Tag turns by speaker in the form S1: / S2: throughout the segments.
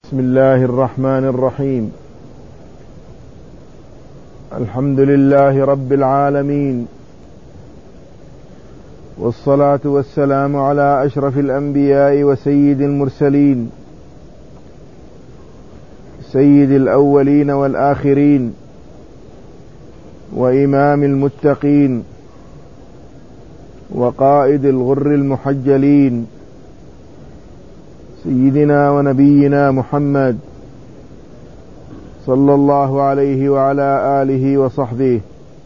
S1: بسم الله الرحمن الرحيم. الحمد لله رب العالمين، والصلاة والسلام على أشرف الأنبياء وسيد المرسلين، سيد الأولين والآخرين، وإمام المتقين، وقائد الغر المحجلين، سيدنا ونبينا محمد صلى الله عليه وعلى آله وصحبه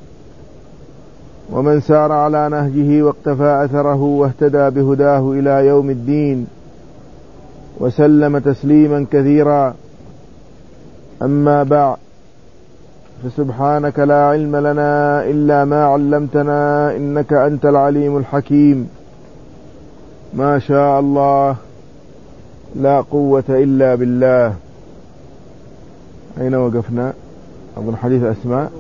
S1: ومن سار على نهجه واقتفى أثره واهتدى بهداه إلى يوم الدين، وسلم تسليما كثيرا. أما بعد، فسبحانك لا علم لنا إلا ما علمتنا إنك أنت العليم الحكيم. ما شاء الله لا قوة إلا بالله. أين وقفنا؟ أظن حديث أسماء.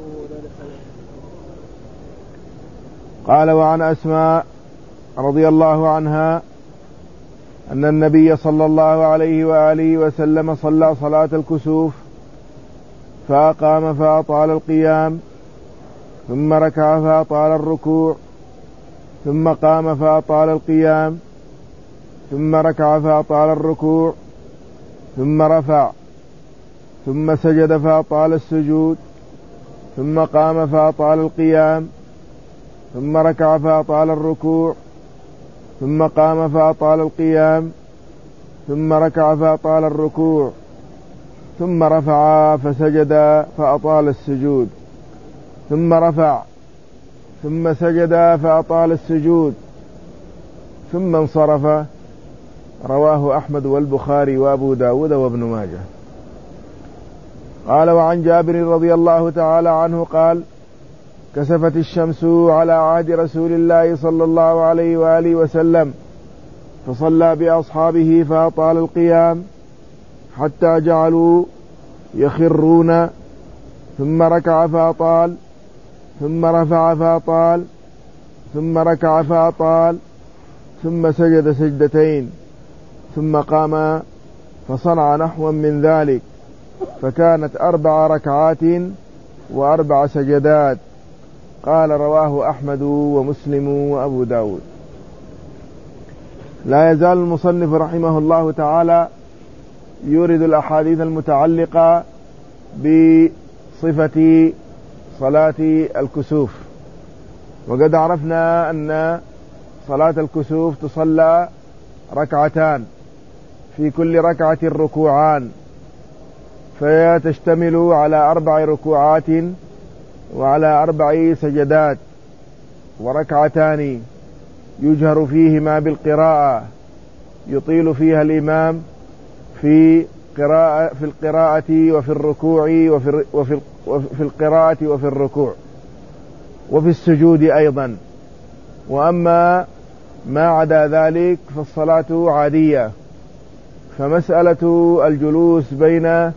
S1: قال: وعن أسماء رضي الله عنها أن النبي صلى الله عليه وآله وسلم صلى صلاة الكسوف فأقام فأطال القيام، ثم ركع فأطال الركوع، ثم قام فأطال القيام، ثم ركع فأطال الركوع، ثم رفع، ثم سجد فأطال السجود، ثم قام فأطال القيام، ثم ركع فأطال الركوع، ثم قام فأطال القيام، ثم ركع فأطال الركوع، ثم رفع فسجد فأطال السجود، ثم رفع، ثم سجد فأطال السجود، ثم انصرف. رواه أحمد والبخاري وأبو داود وابن ماجه. قال: وعن جابر رضي الله تعالى عنه قال: كسفت الشمس على عهد رسول الله صلى الله عليه وآله وسلم، فصلى بأصحابه فأطال القيام حتى جعلوا يخرون، ثم ركع فأطال، ثم رفع فأطال، ثم ركع فأطال، ثم سجد سجدتين، ثم قام فصنع نحوا من ذلك، فكانت 4 ركعات و4 سجدات. قال: رواه أحمد ومسلم وأبو داود. لا يزال المصنف رحمه الله تعالى يورد الأحاديث المتعلقة بصفة صلاة الكسوف. وقد عرفنا أن صلاة الكسوف تصلى ركعتان، في كل ركعة ركوعان، فهي تشتمل على 4 ركوعات وعلى 4 سجدات، وركعتان يجهر فيهما بالقراءة، يطيل فيها الإمام في القراءة وفي الركوع وفي القراءة وفي الركوع وفي السجود أيضا. وأما ما عدا ذلك فالصلاة عادية، فمسألة الجلوس بين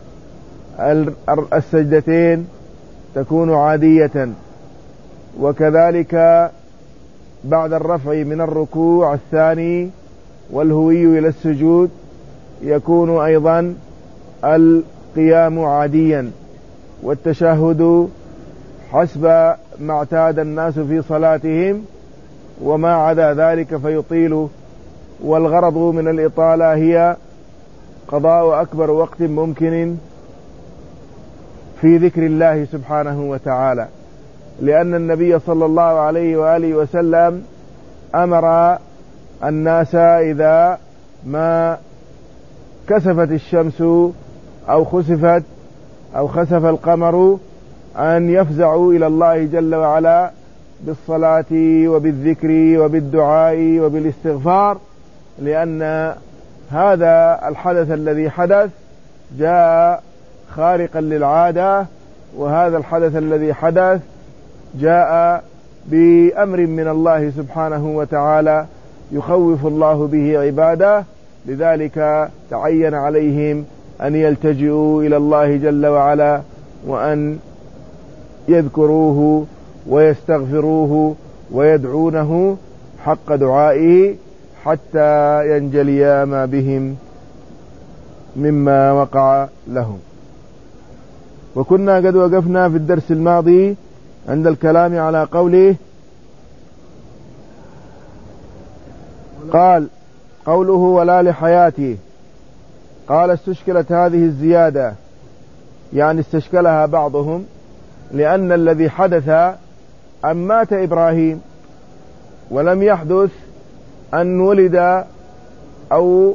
S1: السجدتين تكون عادية، وكذلك بعد الرفع من الركوع الثاني والهوي إلى السجود يكون أيضا القيام عاديا، والتشهد حسب ما اعتاد الناس في صلاتهم، وما عدا ذلك فيطيل. والغرض من الإطالة هي قضاء أكبر وقت ممكن في ذكر الله سبحانه وتعالى، لأن النبي صلى الله عليه وآله وسلم أمر الناس إذا ما كسفت الشمس أو خسفت أو خسف القمر أن يفزعوا إلى الله جل وعلا بالصلاة وبالذكر وبالدعاء وبالاستغفار، لأن هذا الحدث الذي حدث جاء خارقا للعادة، وهذا الحدث الذي حدث جاء بأمر من الله سبحانه وتعالى يخوف الله به عباده، لذلك تعين عليهم أن يلتجئوا إلى الله جل وعلا وأن يذكروه ويستغفروه ويدعونه حق دعائه حتى ينجلي ما بهم مما وقع لهم. وكنا قد وقفنا في الدرس الماضي عند الكلام على قوله قوله ولا لحياته. قال استشكلت هذه الزيادة، يعني استشكلها بعضهم، لأن الذي حدث أن مات إبراهيم، ولم يحدث أن ولد أو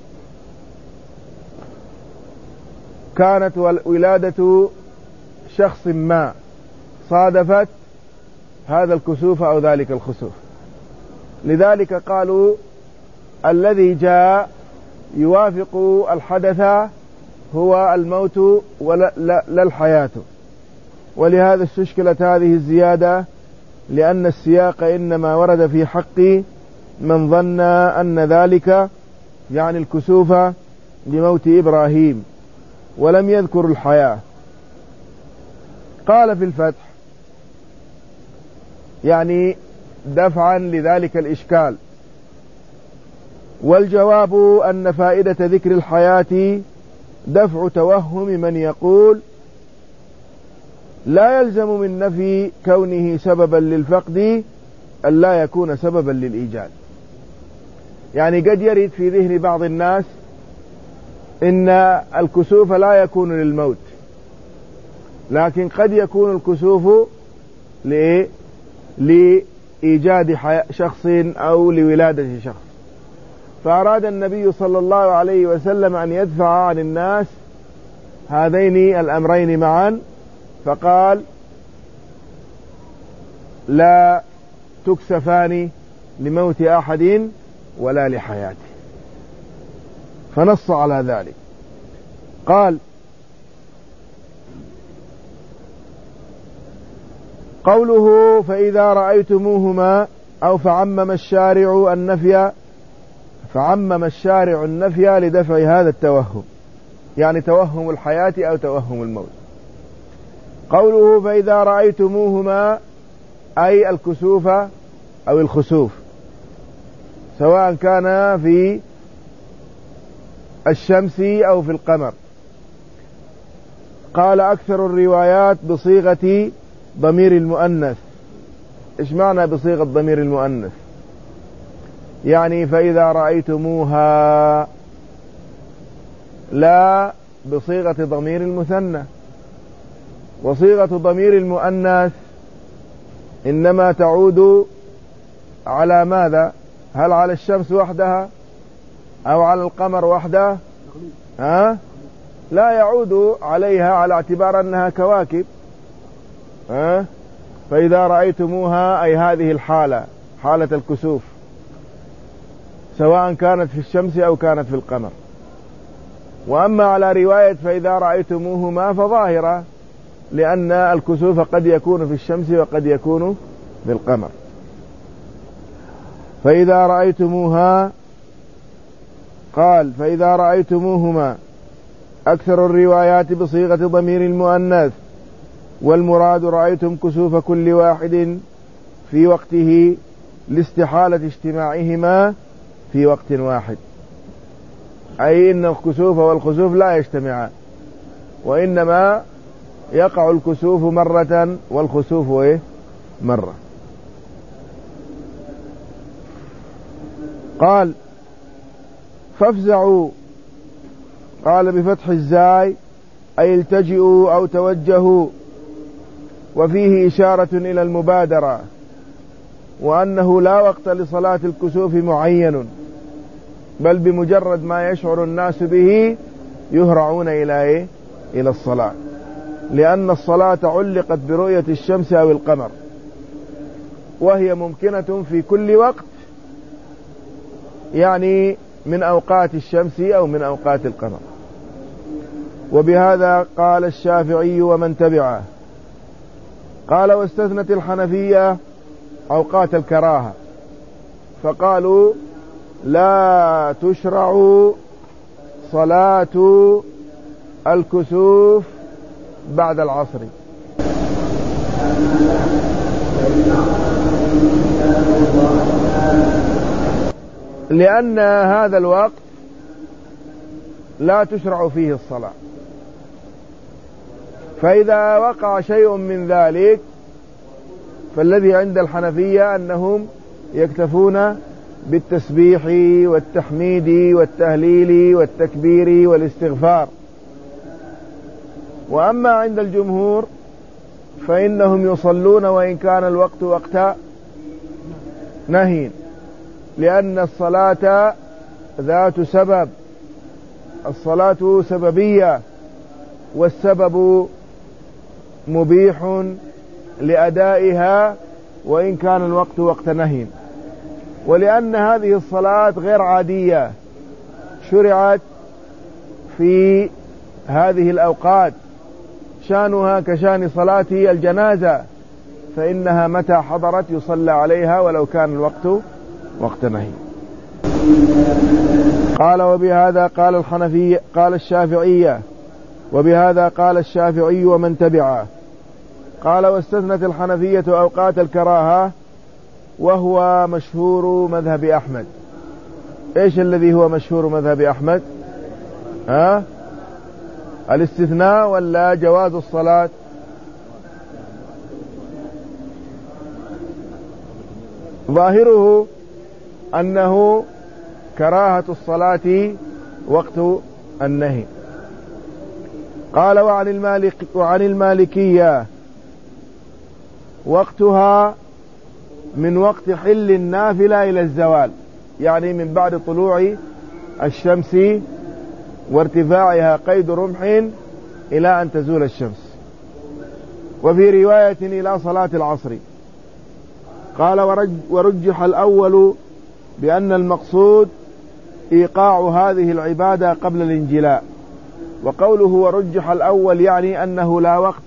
S1: كانت ولادة شخص ما صادفت هذا الكسوف أو ذلك الخسوف. لذلك قالوا الذي جاء يوافق الحدث هو الموت لا الحياة. ولهذا استشكلت هذه الزيادة، لأن السياق إنما ورد في حق من ظن أن ذلك يعني الكسوف لموت إبراهيم، ولم يذكر الحياة. قال في الفتح يعني دفعا لذلك الإشكال: والجواب أن فائدة ذكر الحياة دفع توهم من يقول لا يلزم من نفي كونه سببا للفقد أن لا يكون سببا للإيجاد. يعني قد يرد في ذهن بعض الناس إن الكسوف لا يكون للموت، لكن قد يكون الكسوف لإيجاد شخص أو لولادة شخص. فأراد النبي صلى الله عليه وسلم أن يدفع عن الناس هذين الأمرين معا، فقال لا تكسفان لموت أحد ولا لحياته، فنص على ذلك. قال قوله فإذا رأيتموهما أو فعمم الشارع النفي لدفع هذا التوهم، يعني توهم الحياة أو توهم الموت. قوله فإذا رأيتموهما أي الكسوف أو الخسوف، سواء كان في الشمس أو في القمر. قال أكثر الروايات بصيغة ضمير المؤنث. إيش معنى بصيغة ضمير المؤنث؟ يعني فإذا رأيتموها، لا بصيغة ضمير المثنى. وصيغة ضمير المؤنث إنما تعود على ماذا؟ هل على الشمس وحدها أو على القمر وحده؟ لا يعود عليها على اعتبار أنها كواكب. فإذا رأيتموها أي هذه الحالة، حالة الكسوف، سواء كانت في الشمس أو كانت في القمر. وأما على رواية فإذا رأيتموهما فظاهرة، لأن الكسوف قد يكون في الشمس وقد يكون في القمر. فإذا رأيتموها، قال فإذا رأيتموهما أكثر الروايات بصيغة ضمير المؤنث، والمراد رأيتم كسوف كل واحد في وقته لاستحالة اجتماعهما في وقت واحد، أي إن الكسوف والخسوف لا يجتمعان، وإنما يقع الكسوف مرة والخسوف مرة. قال فافزعوا، قال بفتح الزاي أي التجئوا أو توجهوا، وفيه إشارة إلى المبادرة، وأنه لا وقت لصلاة الكسوف معين، بل بمجرد ما يشعر الناس به يهرعون إلى الصلاة، لأن الصلاة علقت برؤية الشمس أو القمر، وهي ممكنة في كل وقت، يعني من أوقات الشمس أو من أوقات القمر. وبهذا قال الشافعي ومن تبعه. قال واستثنت الحنفية أوقات الكراهة، فقالوا لا تشرع صلاة الكسوف بعد العصر، لأن هذا الوقت لا تشرع فيه الصلاة. فإذا وقع شيء من ذلك فالذي عند الحنفية أنهم يكتفون بالتسبيح والتحميد والتهليل والتكبير والاستغفار. وأما عند الجمهور فإنهم يصلون وإن كان الوقت وقت نهي، لأن الصلاة ذات سبب، الصلاة سببية، والسبب مبيح لأدائها وإن كان الوقت وقت نهي. ولأن هذه الصلاة غير عادية شرعت في هذه الأوقات، شانها كشان صلاة الجنازة، فإنها متى حضرت يصلى عليها ولو كان الوقت وقت نهي. قال وبهذا قال الحنفي قال الشافعية، وبهذا قال الشافعي ومن تبعه. قال واستثنت الحنفية أوقات الكراهة وهو مشهور مذهب أحمد. إيش الذي هو مشهور مذهب أحمد؟ الاستثناء ولا جواز الصلاة؟ ظاهره أنه كراهة الصلاة وقت النهي. قال وعن المالكية وقتها من وقت حل النافلة إلى الزوال، يعني من بعد طلوع الشمس وارتفاعها قيد رمح إلى أن تزول الشمس. وفي رواية إلى صلاة العصر. قال ورجح الأول بأن المقصود إيقاع هذه العبادة قبل الانجلاء. وقوله ورجح الأول يعني أنه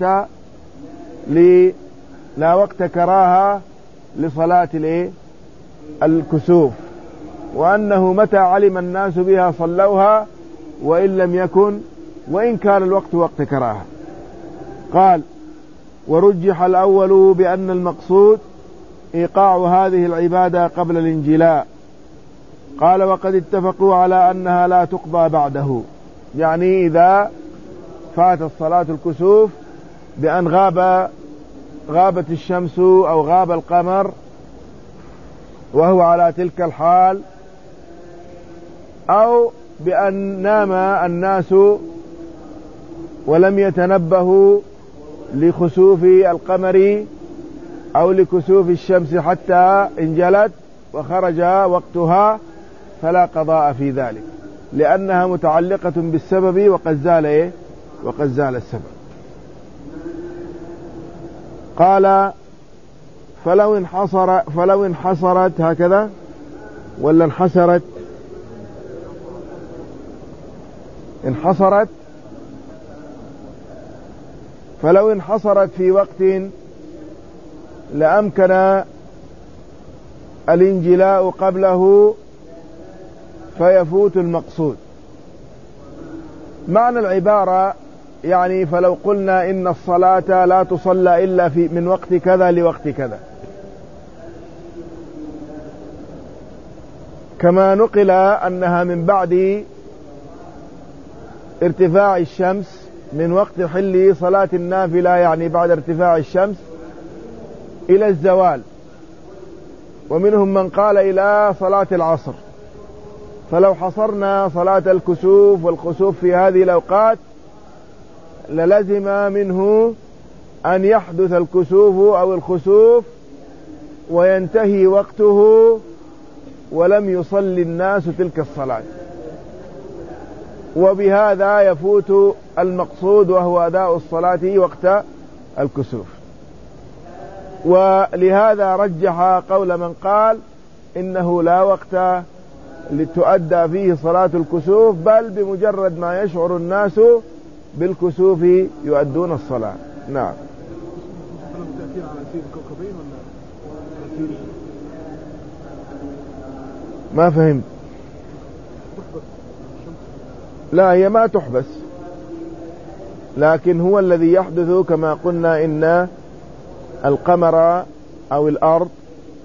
S1: لا وقت كراهة لصلاة الكسوف، وأنه متى علم الناس بها صلوها وإن لم يكن وإن كان الوقت وقت كراهة. قال ورجح الأول بأن المقصود إيقاع هذه العبادة قبل الانجلاء. قال وقد اتفقوا على أنها لا تقضى بعده، يعني إذا فاتت صلاة الكسوف بأن غابت الشمس أو غاب القمر وهو على تلك الحال، أو بأن نام الناس ولم يتنبهوا لخسوف القمر أو لكسوف الشمس حتى انجلت وخرج وقتها، فلا قضاء في ذلك، لأنها متعلقة بالسبب وقد زال السبب. قال فلو انحصرت هكذا ولا انحصرت فلو انحصرت في وقت لأمكن الانجلاء قبله فيفوت المقصود. معنى العبارة يعني فلو قلنا إن الصلاة لا تصلى إلا من وقت كذا لوقت كذا، كما نقل أنها من بعد ارتفاع الشمس من وقت حل صلاة النافلة، يعني بعد ارتفاع الشمس إلى الزوال، ومنهم من قال إلى صلاة العصر. فلو حصرنا صلاة الكسوف والخسوف في هذه الأوقات للزم منه أن يحدث الكسوف أو الخسوف وينتهي وقته ولم يصلي الناس تلك الصلاة، وبهذا يفوت المقصود وهو أداء الصلاة وقت الكسوف. ولهذا رجح قول من قال إنه لا وقت لتؤدى فيه صلاة الكسوف، بل بمجرد ما يشعر الناس بالكسوف يؤدون الصلاة. نعم. ما فهمت. لا، هي ما تحبس، لكن هو الذي يحدث كما قلنا إن القمر أو الأرض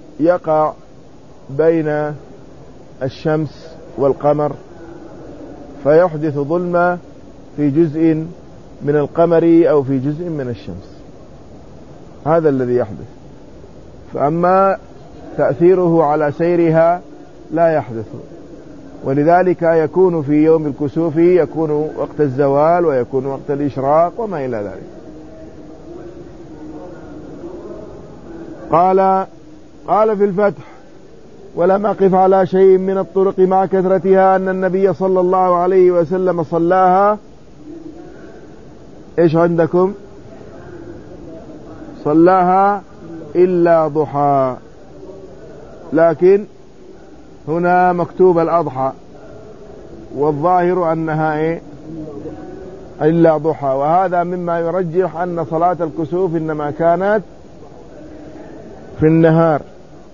S1: يقع بين الشمس والقمر، فيحدث ظلمة في جزء من القمر أو في جزء من الشمس، هذا الذي يحدث. فأما تأثيره على سيرها لا يحدث، ولذلك يكون في يوم الكسوف يكون وقت الزوال ويكون وقت الإشراق وما إلى ذلك. قال في الفتح: ولم أقف على شيء من الطرق مع كثرتها أن النبي صلى الله عليه وسلم صلاها. إيش عندكم؟ صلاها إلا ضحى، لكن هنا مكتوب الأضحى، والظاهر أنها إلا ضحى، وهذا مما يرجح أن صلاة الكسوف إنما كانت في النهار.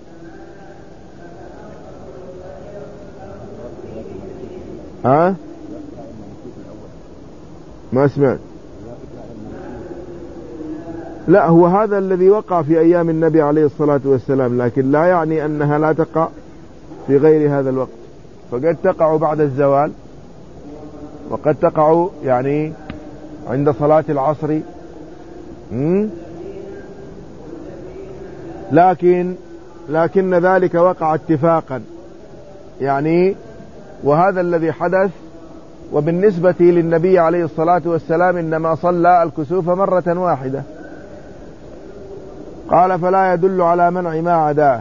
S1: ما سمعت. لا، هو هذا الذي وقع في أيام النبي عليه الصلاة والسلام، لكن لا يعني أنها لا تقع في غير هذا الوقت، فقد تقع بعد الزوال، وقد تقع يعني عند صلاة العصر. لكن ذلك وقع اتفاقا يعني، وهذا الذي حدث. وبالنسبة للنبي عليه الصلاة والسلام إنما صلى الكسوف مرة واحدة. قال: فلا يدل على منع ما عداه.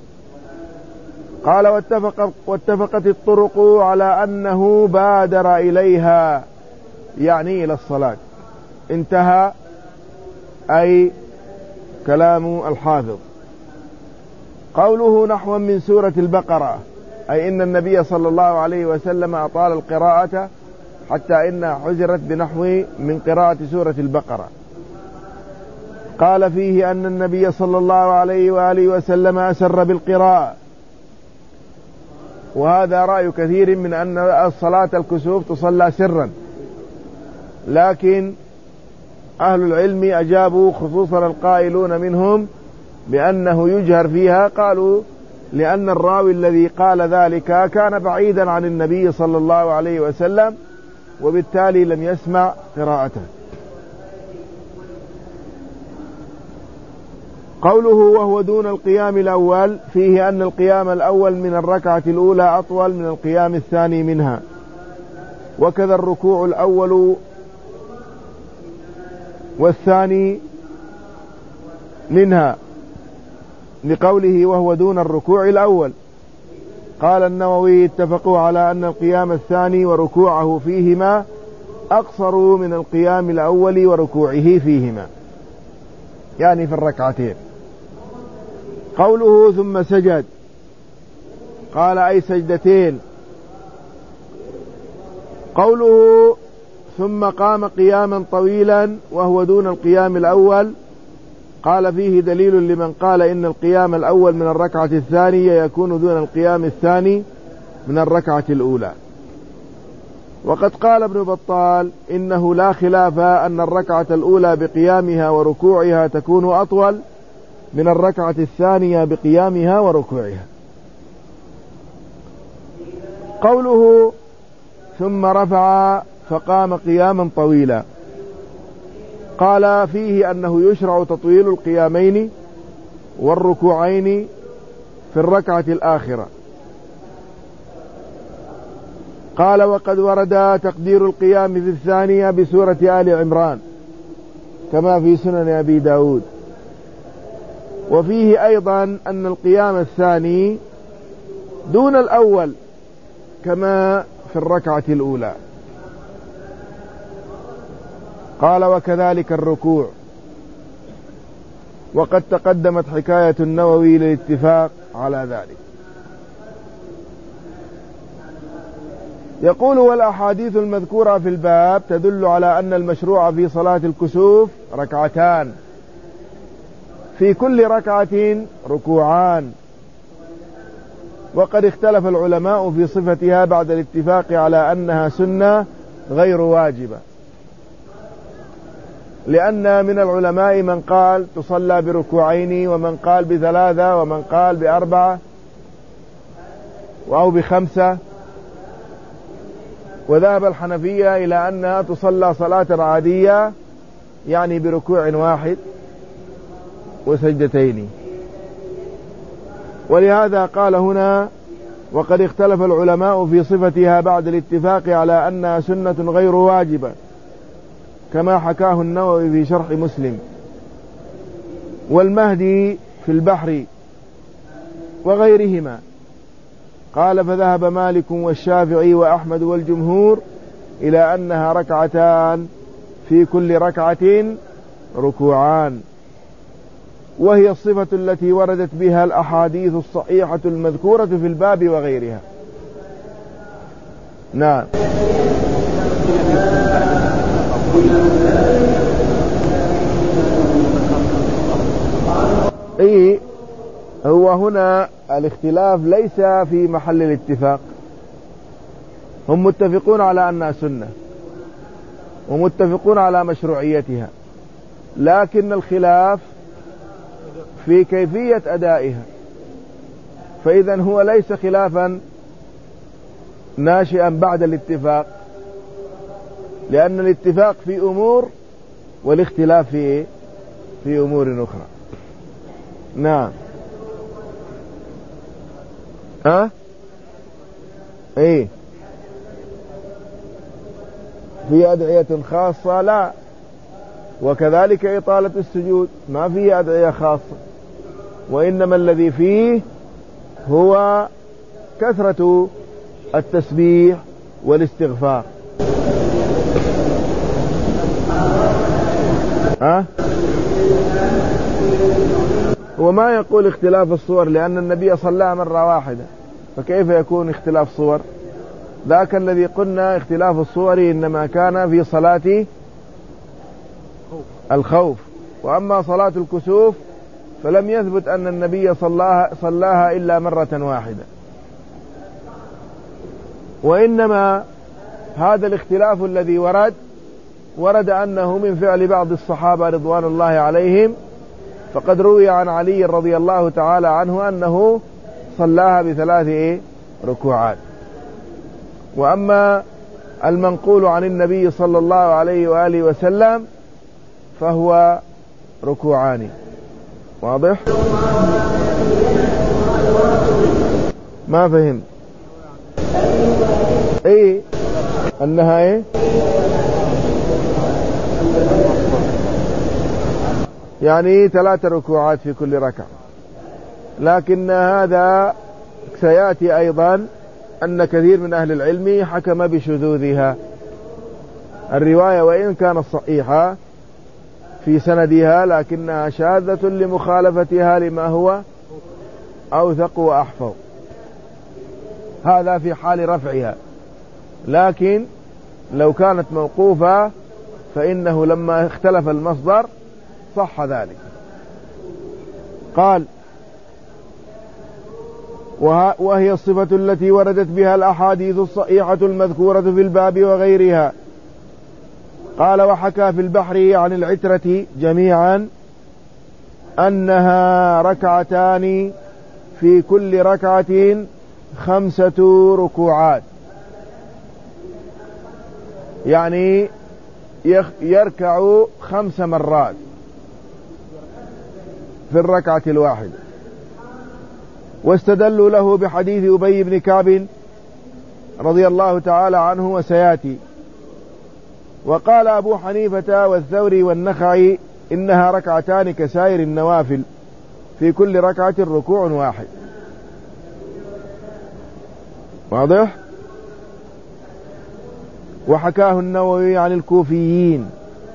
S1: قال: واتفقت الطرق على أنه بادر إليها، يعني إلى الصلاة. انتهى أي كلام الحافظ. قوله نحو من سورة البقرة، أي إن النبي صلى الله عليه وسلم أطال القراءة حتى إنها حزرت بنحو من قراءة سورة البقرة. قال فيه أن النبي صلى الله عليه وآله وسلم أسر بالقراءة، وهذا رأي كثير من أن الصلاة الكسوف تصلى سرا، لكن أهل العلم أجابوا، خصوصا القائلون منهم بأنه يجهر فيها. قالوا لأن الراوي الذي قال ذلك كان بعيدا عن النبي صلى الله عليه وسلم، وبالتالي لم يسمع قراءته. قوله وهو دون القيام الأول، فيه أن القيام الأول من الركعة الأولى أطول من القيام الثاني منها، وكذا الركوع الأول والثاني منها، لقوله وهو دون الركوع الأول. قال النووي: اتفقوا على أن القيام الثاني وركوعه فيهما أقصر من القيام الأول وركوعه فيهما، يعني في الركعتين. قوله ثم سجد، قال أي سجدتين. قوله ثم قام قياما طويلا وهو دون القيام الأول، قال فيه دليل لمن قال إن القيام الأول من الركعة الثانية يكون دون القيام الثاني من الركعة الأولى. وقد قال ابن بطال إنه لا خلاف أن الركعة الأولى بقيامها وركوعها تكون أطول من الركعة الثانية بقيامها وركوعها. قوله ثم رفع فقام قياما طويلا، قال فيه أنه يشرع تطويل القيامين والركوعين في الركعة الآخرة. قال وقد ورد تقدير القيام في الثانية بسورة آل عمران كما في سنن أبي داود. وفيه أيضا أن القيام الثاني دون الأول كما في الركعة الأولى. قال وكذلك الركوع. وقد تقدمت حكاية النووي للاتفاق على ذلك. يقول والأحاديث المذكورة في الباب تدل على أن المشروع في صلاة الكسوف ركعتان، في كل ركعة ركوعان. وقد اختلف العلماء في صفتها بعد الاتفاق على أنها سنة غير واجبة، لأن من العلماء من قال تصلى بركوعين، ومن قال بثلاثة، ومن قال بأربعة أو بخمسة. وذهب الحنفية إلى أنها تصلى صلاة عادية، يعني بركوع واحد وسجدتين. ولهذا قال هنا: وقد اختلف العلماء في صفتها بعد الاتفاق على أنها سنة غير واجبة، كما حكاه النووي في شرح مسلم، والمهدي في البحر وغيرهما. قال: فذهب مالك والشافعي وأحمد والجمهور إلى أنها ركعتان، في كل ركعة ركوعان، وهي الصفة التي وردت بها الأحاديث الصحيحة المذكورة في الباب وغيرها. نعم. هو هنا الاختلاف ليس في محل الاتفاق، هم متفقون على أنها سنة ومتفقون على مشروعيتها، لكن الخلاف في كيفية أدائها. فإذا هو ليس خلافا ناشئا بعد الاتفاق، لأن الاتفاق في أمور والاختلاف في أمور أخرى. نعم. في أدعية خاصة؟ لا. وكذلك إطالة السجود ما فيه أدعية خاصة، وإنما الذي فيه هو كثرة التسبيح والاستغفار. وما يقول اختلاف الصور، لأن النبي صلى مرة واحدة، فكيف يكون اختلاف صور؟ ذاك الذي قلنا اختلاف الصور إنما كان في صلاة الخوف، وأما صلاة الكسوف فلم يثبت أن النبي صلاها إلا مرة واحدة. وإنما هذا الاختلاف الذي ورد أنه من فعل بعض الصحابة رضوان الله عليهم، فقد روي عن علي رضي الله تعالى عنه أنه صلاها ب3 ركوعات. وأما المنقول عن النبي صلى الله عليه وآله وسلم فهو ركوعان. واضح؟ ما فهم؟ أنها يعني 3 ركوعات في كل ركعة، لكن هذا سيأتي أيضا أن كثير من أهل العلم حكم بشذوذها. الرواية وإن كانت صحيحة في سندها، لكنها شاذة لمخالفتها لما هو أوثق وأحفظ. هذا في حال رفعها، لكن لو كانت موقوفة فإنه لما اختلف المصدر صح ذلك. قال: وهي الصفة التي وردت بها الأحاديث الصحيحة المذكورة في الباب وغيرها. قال: وحكى في البحر عن العترة جميعا أنها ركعتان، في كل ركعة 5 ركوعات، يعني يركع 5 مرات في الركعة الواحدة. واستدلوا له بحديث أبي بن كعب رضي الله تعالى عنه وسياتي. وقال أبو حنيفة والثوري والنخعي إنها ركعتان كسائر النوافل، في كل ركعة ركوع واحد. واضح؟ وحكاه النووي عن الكوفيين.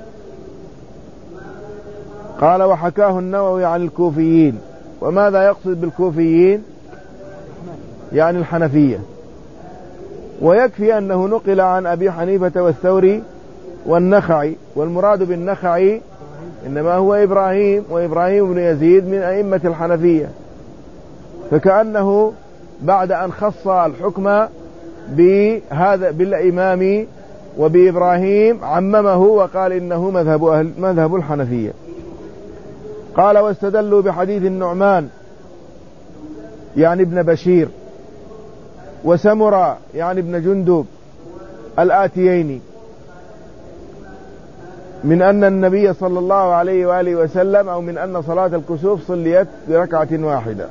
S1: قال: وحكاه النووي عن الكوفيين. وماذا يقصد بالكوفيين؟ يعني الحنفية. ويكفي أنه نقل عن أبي حنيفة والثوري والنخعي، والمراد بالنخعي إنما هو إبراهيم، وإبراهيم بن يزيد من أئمة الحنفية، فكأنه بعد أن خص الحكم بهذا بالإمام وبإبراهيم عممه وقال إنه مذهب الحنفية. قال: واستدلوا بحديث النعمان يعني ابن بشير، وسمرة يعني ابن جندب، الآتيين: من أن النبي صلى الله عليه وآله وسلم، أو من أن صلاة الكسوف صليت بركعة واحدة.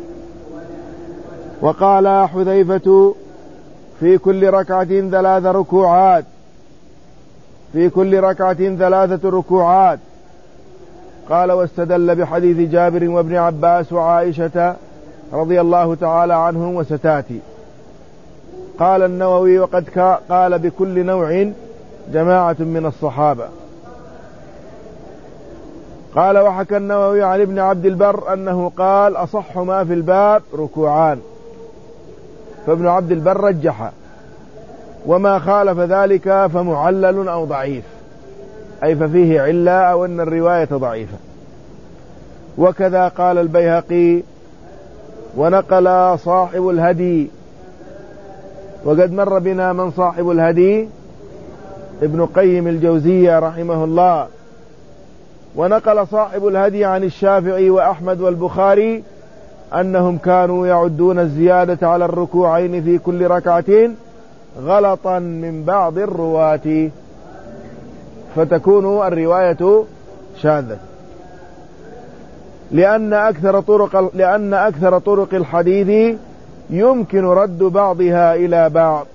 S1: وقال حذيفة: في كل ركعة 3 ركوعات، في كل ركعة 3 ركوعات. قال: واستدل بحديث جابر وابن عباس وعائشة رضي الله تعالى عنهم وستاتي. قال النووي: وقد قال بكل نوع جماعة من الصحابة. قال: وحكى النووي عن ابن عبد البر أنه قال: أصح ما في الباب ركوعان. فابن عبد البر رجح، وما خالف ذلك فمعلل أو ضعيف، أي ففيه علة أو أن الرواية ضعيفة. وكذا قال البيهقي، ونقل صاحب الهدي، وقد مر بنا من صاحب الهدي ابن قيم الجوزية رحمه الله. ونقل صاحب الهدي عن الشافعي وأحمد والبخاري أنهم كانوا يعدون الزيادة على الركوعين في كل ركعة غلطا من بعض الرواة، فتكون الرواية شاذة، لأن أكثر طرق الحديث يمكن رد بعضها إلى بعض،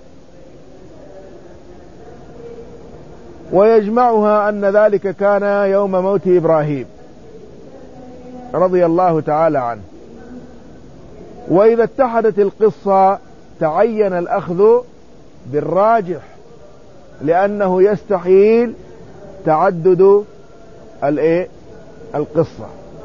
S1: ويجمعها أن ذلك كان يوم موت إبراهيم رضي الله تعالى عنه. وإذا اتحدت القصة تعين الأخذ بالراجح، لأنه يستحيل تعدد القصة.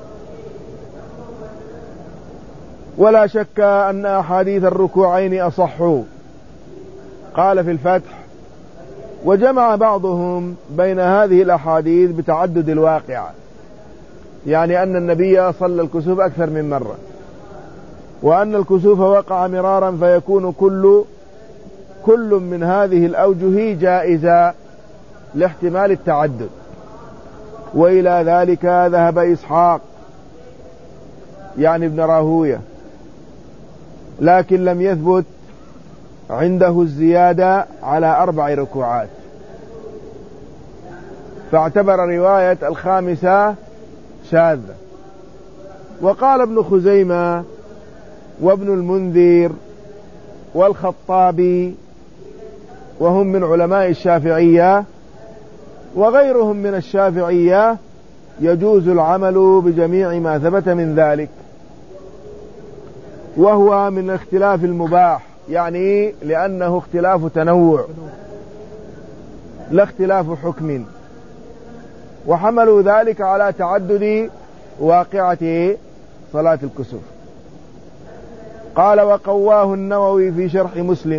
S1: ولا شك أن أحاديث الركوعين أصحوا. قال في الفتح: وجمع بعضهم بين هذه الأحاديث بتعدد الواقعة، يعني أن النبي صلى الكسوف أكثر من مرة، وأن الكسوف وقع مرارا، فيكون كل من هذه الأوجه جائزة لاحتمال التعدد. وإلى ذلك ذهب إسحاق يعني ابن راهوية، لكن لم يثبت عنده الزيادة على 4 ركوعات، فاعتبر رواية الخامسة شاذة. وقال ابن خزيمة وابن المنذر والخطابي، وهم من علماء الشافعية، وغيرهم من الشافعية: يجوز العمل بجميع ما ثبت من ذلك، وهو من اختلاف المباح، يعني لأنه اختلاف تنوع لا اختلاف حكم، وحملوا ذلك على تعدد واقعة صلاة الكسوف. قال: وقواه النووي في شرح مسلم.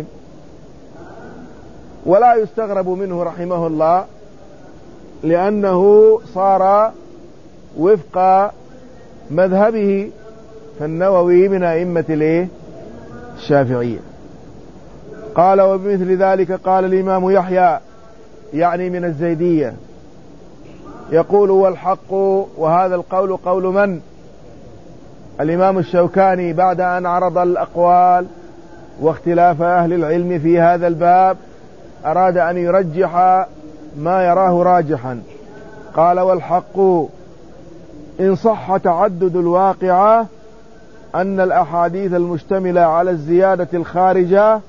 S1: ولا يستغرب منه رحمه الله، لأنه صار وفق مذهبه، فالنووي من أئمة الشافعية. قال: وبمثل ذلك قال الإمام يحيى، يعني من الزيدية، يقول: والحق. وهذا القول قول من؟ الإمام الشوكاني، بعد أن عرض الأقوال واختلاف أهل العلم في هذا الباب أراد أن يرجح ما يراه راجحا. قال: والحق إن صح تعدد الواقعة أن الأحاديث المشتملة على الزيادة الخارجة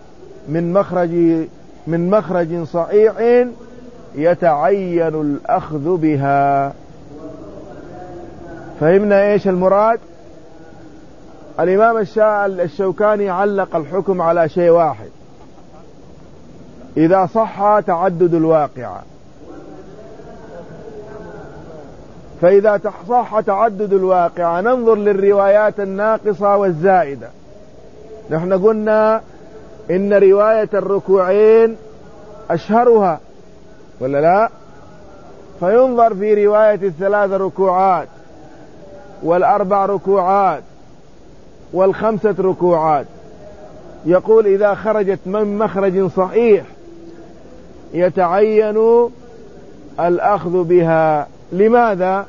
S1: من مخرج صحيح يتعين الأخذ بها. فهمنا إيش المراد؟ الإمام الشوكاني علق الحكم على شيء واحد: إذا صح تعدد الواقعة. فإذا صح تعدد الواقعة ننظر للروايات الناقصة والزائدة. نحن قلنا إن رواية الركوعين أشهرها، ولا لا؟ فينظر في رواية 3 ركوعات وال4 ركوعات وال5 ركوعات. يقول: إذا خرجت من مخرج صحيح يتعين الأخذ بها. لماذا؟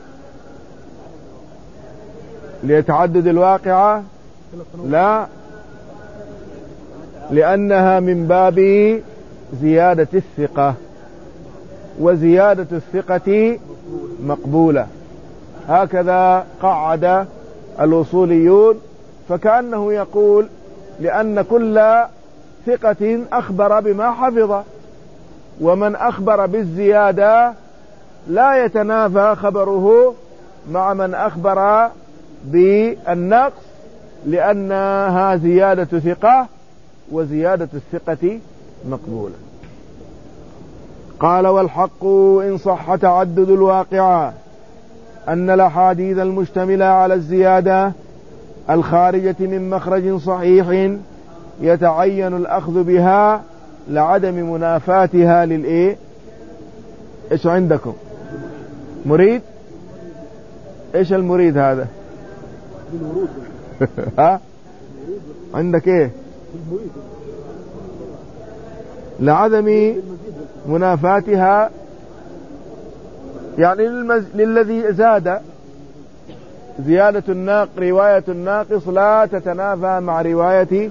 S1: ليتعدد الواقعة؟ لا، لأنها من باب زيادة الثقة، وزيادة الثقة مقبولة. هكذا قعد الأصوليون، فكأنه يقول لأن كل ثقة أخبر بما حفظ، ومن أخبر بالزيادة لا يتنافى خبره مع من أخبر بالنقص، لأنها زيادة ثقة، وزيادة الثقة مقبولة. قال: والحق إن صح تعدد الواقعة أن الأحاديث المشتملة على الزيادة الخارجة من مخرج صحيح يتعين الأخذ بها لعدم منافاتها للإيه؟ إيش عندكم؟ مريد؟ إيش المريد هذا؟ ها؟ عندك إيه؟ لعدم منافاتها، يعني للذي زاد. زيادة الناقص رواية الناقص لا تتنافى مع رواية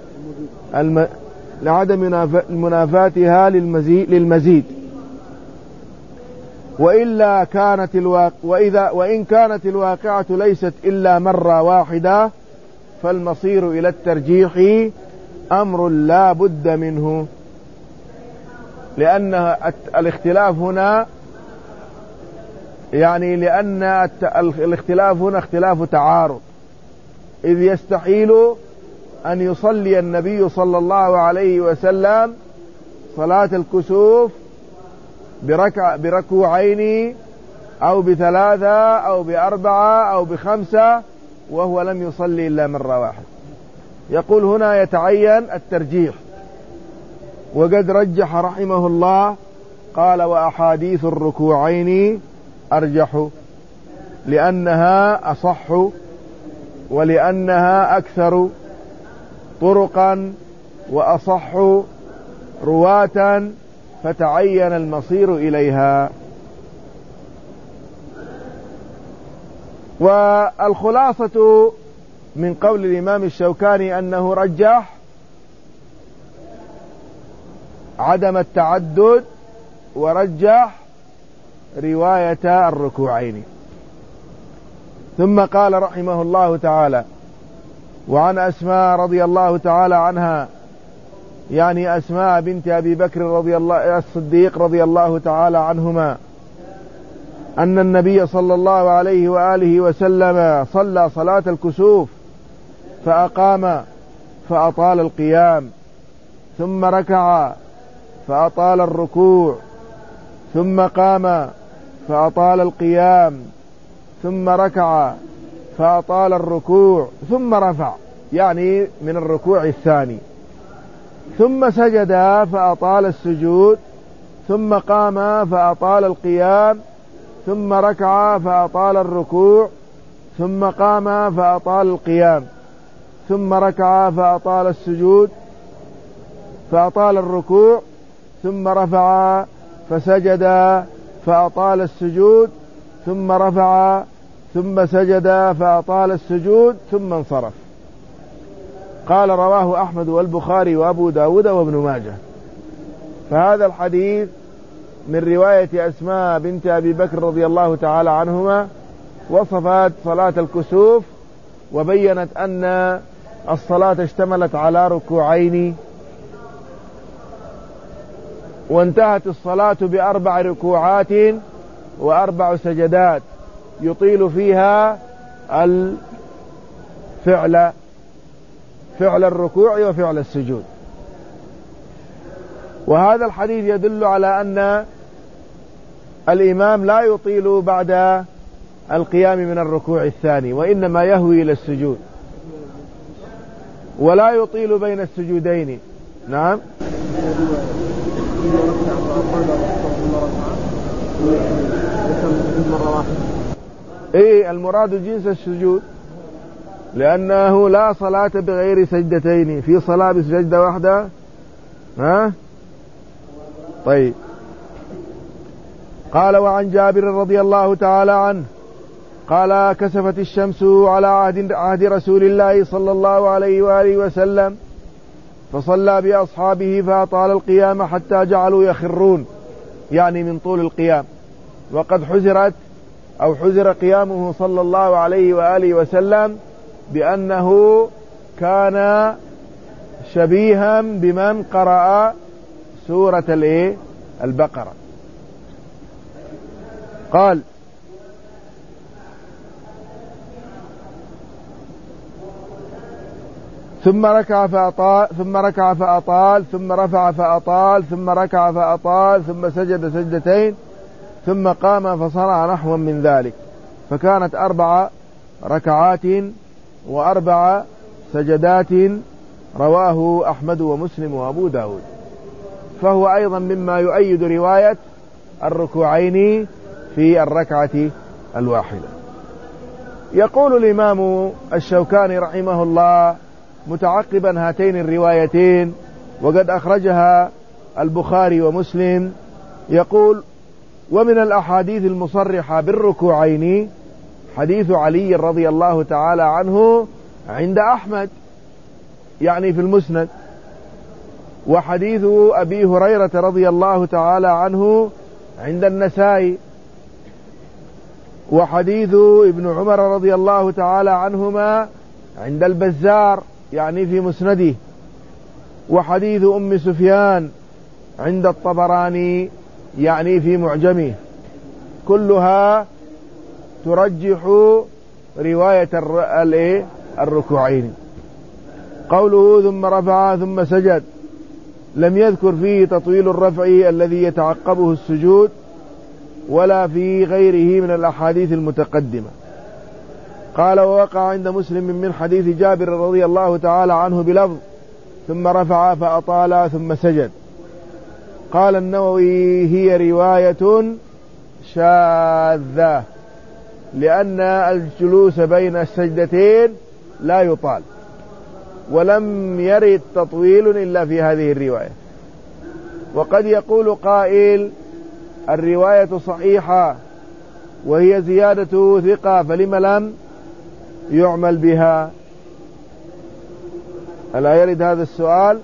S1: لعدم منافاتها للمزيد. وإلا كانت وإن كانت الواقعة ليست إلا مرة واحدة فالمصير إلى الترجيح أمر لا بد منه، لأن الاختلاف هنا لأن الاختلاف هنا اختلاف تعارض، إذ يستحيل أن يصلي النبي صلى الله عليه وسلم صلاة الكسوف بركوعين أو بثلاثة أو بأربعة أو بخمسة وهو لم يصلي إلا مرة واحدة. يقول هنا يتعين الترجيح، وقد رجح رحمه الله، قال: وأحاديث الركوعين أرجح لأنها أصح ولأنها أكثر طرقا وأصح رواة، فتعين المصير إليها. والخلاصة من قول الإمام الشوكاني أنه رجح عدم التعدد، ورجح رواية الركوعين. ثم قال رحمه الله تعالى: وعن أسماء رضي الله تعالى عنها، يعني أسماء بنت أبي بكر الصديق رضي الله تعالى عنهما، أن النبي صلى الله عليه وآله وسلم صلى صلاة الكسوف فأقام فأطال القيام، ثم ركع فأطال الركوع، ثم قام فأطال القيام، ثم ركع فأطال الركوع، ثم رفع، يعني من الركوع الثاني، ثم سجد فأطال السجود، ثم قام فأطال القيام، ثم ركع فأطال الركوع، ثم قام فأطال القيام، ثم ركع فأطال السجود فأطال الركوع، ثم رفع فسجد فأطال السجود، ثم رفع ثم سجد فأطال السجود، ثم انصرف. قال: رواه أحمد والبخاري وأبو داود وابن ماجه. فهذا الحديث من رواية أسماء بنت أبي بكر رضي الله تعالى عنهما، وصفت صلاة الكسوف وبينت أن الصلاة اشتملت على ركوعين، وانتهت الصلاة بأربع ركوعات وأربع سجدات يطيل فيها فعل الركوع وفعل السجود. وهذا الحديث يدل على أن الإمام لا يطيل بعد القيام من الركوع الثاني، وإنما يهوي إلى السجود، ولا يطيل بين السجودين. نعم. ايه المراد جنس السجود، لأنه لا صلاة بغير سجدتين، في صلاة بسجدة واحدة. طيب. قال: وعن جابر رضي الله تعالى عنه قال: كسفت الشمس على عهد رسول الله صلى الله عليه وآله وسلم فصلى بأصحابه فأطال القيام حتى جعلوا يخرون، يعني من طول القيام. وقد حزر قيامه صلى الله عليه وآله وسلم بأنه كان شبيها بمن قرأ سورة البقرة. قال: ثم ركع فأطال، ثم ركع فأطال، ثم رفع فأطال، ثم ركع فأطال، ثم سجد سجدتين، ثم قام فصنع نحوا من ذلك، فكانت 4 ركعات و4 سجدات. رواه أحمد ومسلم وأبو داود. فهو أيضا مما يؤيد رواية الركوعين في الركعة الواحدة. يقول الإمام الشوكاني رحمه الله متعقبا هاتين الروايتين، وقد أخرجها البخاري ومسلم، يقول: ومن الأحاديث المصرحة بالركوعين حديث علي رضي الله تعالى عنه عند أحمد، يعني في المسند، وحديث أبي هريرة رضي الله تعالى عنه عند النسائي، وحديث ابن عمر رضي الله تعالى عنهما عند البزار يعني في مسنده، وحديث أم سفيان عند الطبراني يعني في معجمه، كلها ترجح رواية الركوعين. قوله ثم رفع ثم سجد لم يذكر فيه تطويل الرفع الذي يتعقبه السجود، ولا في غيره من الأحاديث المتقدمة. قال: ووقع عند مسلم من حديث جابر رضي الله تعالى عنه بلفظ ثم رفع فأطال ثم سجد. قال النووي: هي رواية شاذة، لأن الجلوس بين السجدتين لا يطال، ولم يرد تطويل إلا في هذه الرواية. وقد يقول قائل: الرواية صحيحة وهي زيادة ثقة، فلم لم يعمل بها؟ ألا يرد هذا السؤال؟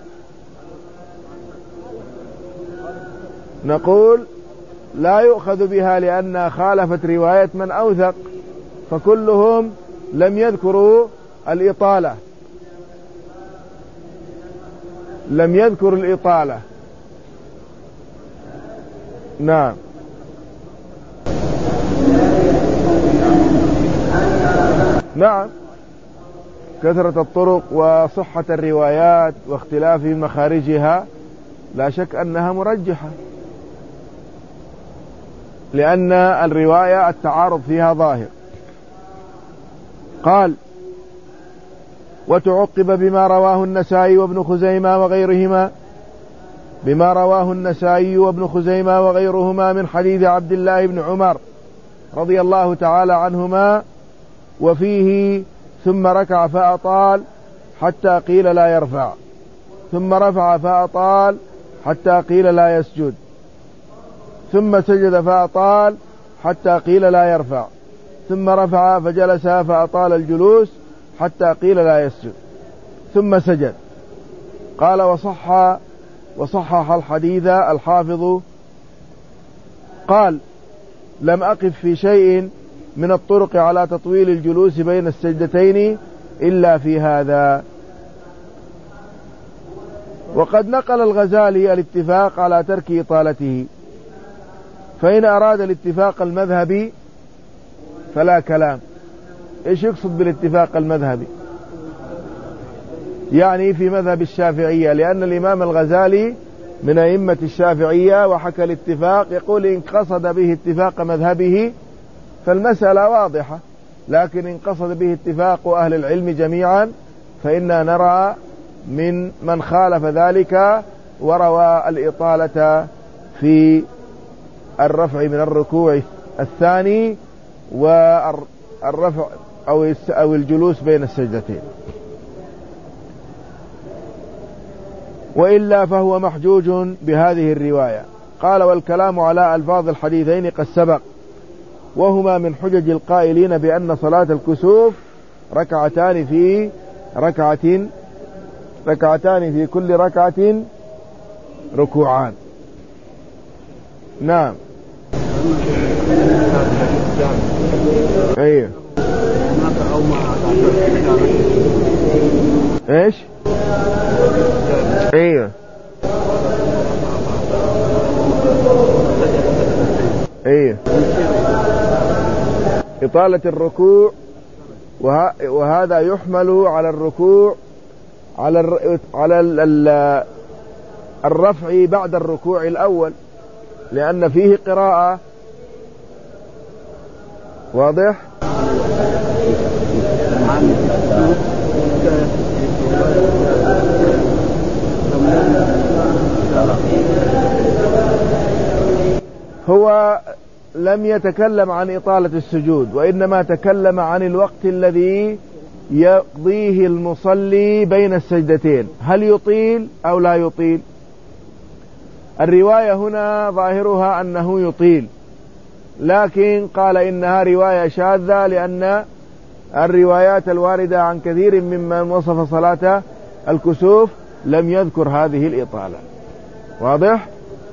S1: نقول: لا يؤخذ بها لأنها خالفت رواية من أوثق، فكلهم لم يذكروا الإطالة، لم يذكر الإطالة. نعم. نعم، كثرة الطرق وصحة الروايات واختلاف مخارجها لا شك أنها مرجحة، لأن الرواية التعارض فيها ظاهر. قال: وتعقب بما رواه النسائي وابن خزيمة وغيرهما، بما رواه النسائي وابن خزيمة وغيرهما من حديث عبد الله بن عمر رضي الله تعالى عنهما، وفيه ثم ركع فأطال حتى قيل لا يرفع، ثم رفع فأطال حتى قيل لا يسجد، ثم سجد فأطال حتى قيل لا يرفع، ثم رفع فجلس فأطال الجلوس حتى قيل لا يسجد، ثم سجد. قال: وصحح الحديث الحافظ. قال: لم أقف في شيء من الطرق على تطويل الجلوس بين السجدتين إلا في هذا. وقد نقل الغزالي الاتفاق على ترك إطالته، فإن أراد الاتفاق المذهبي فلا كلام. إيش يقصد بالاتفاق المذهبي؟ يعني في مذهب الشافعية، لأن الإمام الغزالي من أئمة الشافعية وحكى الاتفاق، يقول: إن قصد به اتفاق مذهبه فالمسألة واضحة، لكن إن قصد به اتفاق أهل العلم جميعا فإننا نرى من خالف ذلك وروى الإطالة في الرفع من الركوع الثاني والرفع أو الجلوس بين السجدتين. وإلا فهو محجوج بهذه الرواية. قال: والكلام على ألفاظ الحديثين قد سبق، وهما من حجج القائلين بأن صلاة الكسوف ركعتان في ركعة ركعتان في كل ركعة ركوعان. نعم. ايه ايش ايه ايه إطالة الركوع، وهذا يحمل على الركوع على الرفع بعد الركوع الأول، لأن فيه قراءة. واضح؟ هو لم يتكلم عن إطالة السجود، وإنما تكلم عن الوقت الذي يقضيه المصلي بين السجدتين، هل يطيل أو لا يطيل. الرواية هنا ظاهرها أنه يطيل، لكن قال إنها رواية شاذة، لأن الروايات الواردة عن كثير ممن وصف صلاة الكسوف لم يذكر هذه الإطالة. واضح؟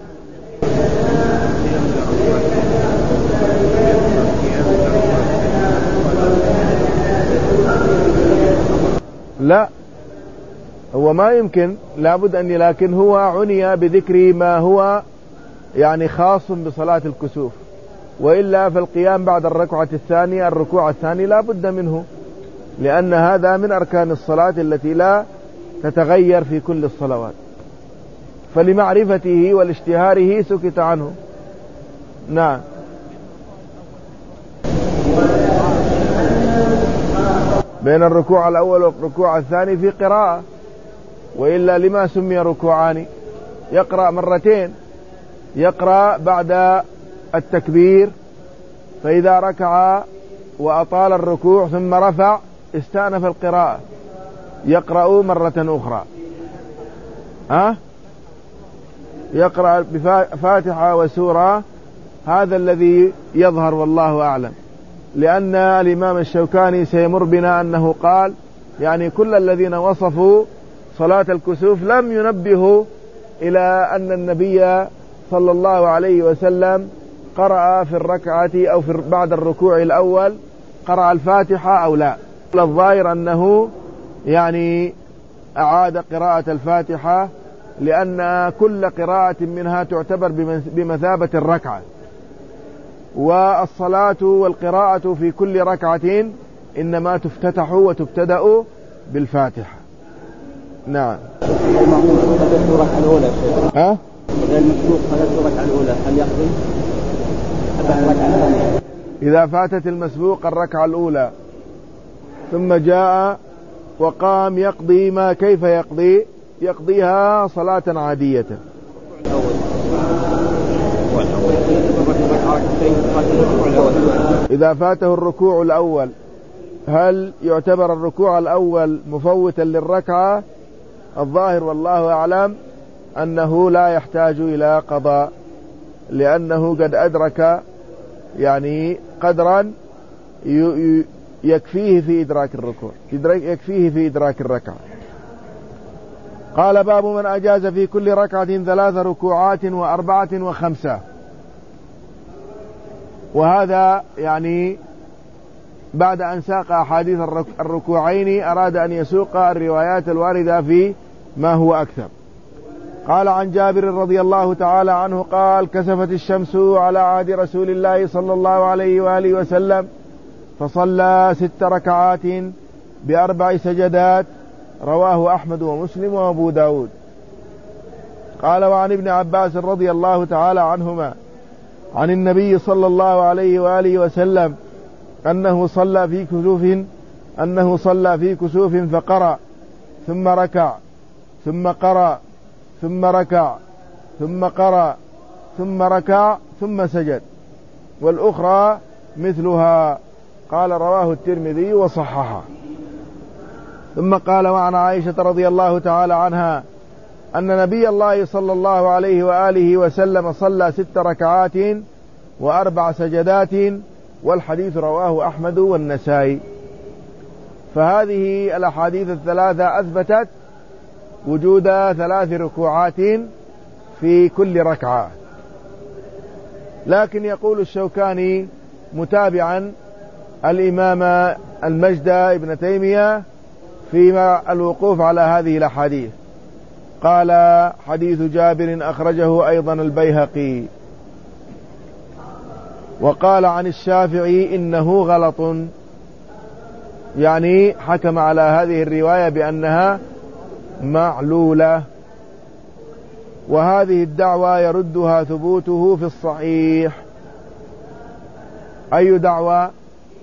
S1: لا، هو ما يمكن، لابد أن، لكن هو عني بذكر ما هو يعني خاص بصلاة الكسوف، وإلا فالقيام بعد الركعة الثانية الركوع الثاني لا بد منه، لأن هذا من أركان الصلاة التي لا تتغير في كل الصلوات، فلمعرفته والاشتهاره سكت عنه. نعم. بين الركوع الأول والركوع الثاني في قراءة، وإلا لما سمي ركوعان؟ يقرأ مرتين، يقرأ بعد التكبير، فإذا ركع وأطال الركوع ثم رفع استأنف القراءة يقرأ مرة أخرى، يقرأ بفاتحة وسورة. هذا الذي يظهر والله أعلم، لأن الإمام الشوكاني سيمر بنا أنه قال يعني كل الذين وصفوا صلاة الكسوف لم ينبهوا إلى أن النبي صلى الله عليه وسلم قرأ في الركعة أو في بعد الركوع الأول قرأ الفاتحة أو لا. الظاهر أنه يعني أعاد قراءة الفاتحة، لأن كل قراءة منها تعتبر بمثابة الركعة، والصلاة والقراءة في كل ركعة إنما تفتتح وتبتدأ بالفاتحة. نعم. إذا فاتت المسبوق الركعة الأولى ثم جاء وقام يقضي ما كيف يقضي؟ يقضيها صلاة عادية. إذا فاته الركوع الأول هل يعتبر الركوع الأول مفوتا للركعة؟ الظاهر والله أعلم أنه لا يحتاج إلى قضاء، لأنه قد أدرك يعني قدرا يكفيه في إدراك الركوع، يكفيه في إدراك الركعة. قال: باب من أجاز في كل ركعة 3 ركوعات و4 و5. وهذا يعني بعد أن ساق أحاديث الركوعين أراد أن يسوق الروايات الواردة في ما هو أكثر. قال: عن جابر رضي الله تعالى عنه قال: كسفت الشمس على عهد رسول الله صلى الله عليه وآله وسلم فصلى 6 ركعات ب4 سجدات. رواه أحمد ومسلم وأبو داود. قال: وعن ابن عباس رضي الله تعالى عنهما عن النبي صلى الله عليه وآله وسلم أنه صلى في كسوف فقرأ ثم ركع ثم قرأ ثم ركع ثم قرأ ثم ركع ثم سجد، والأخرى مثلها. قال: رواه الترمذي وصححه. ثم قال: وعن عائشة رضي الله تعالى عنها أن نبي الله صلى الله عليه وآله وسلم صلى 6 ركعات و4 سجدات، والحديث رواه أحمد والنسائي. فهذه الأحاديث الثلاثة أثبتت وجود 3 ركوعات في كل ركعة. لكن يقول الشوكاني متابعا الإمام المجد ابن تيمية فيما الوقوف على هذه الأحاديث، قال: حديث جابر أخرجه أيضا البيهقي. وقال عن الشافعي إنه غلط، يعني حكم على هذه الرواية بأنها معلولة، وهذه الدعوة يردها ثبوته في الصحيح. أي دعوة؟